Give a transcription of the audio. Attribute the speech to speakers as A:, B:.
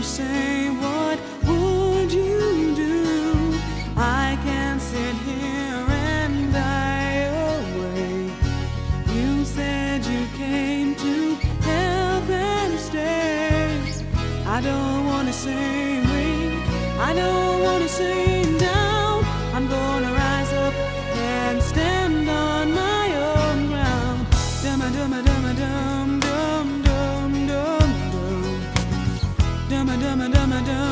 A: say, what would you do? I can't sit here and die away. You said you came to help and stay. I don't wanna say weak, I don't wanna say down. I'm gonna rise up and stand on my own ground. Dum-a-dum-a-dum-a-dum, dum-dum-dum-dum. Dum-a-dum-a-dum-a-dum.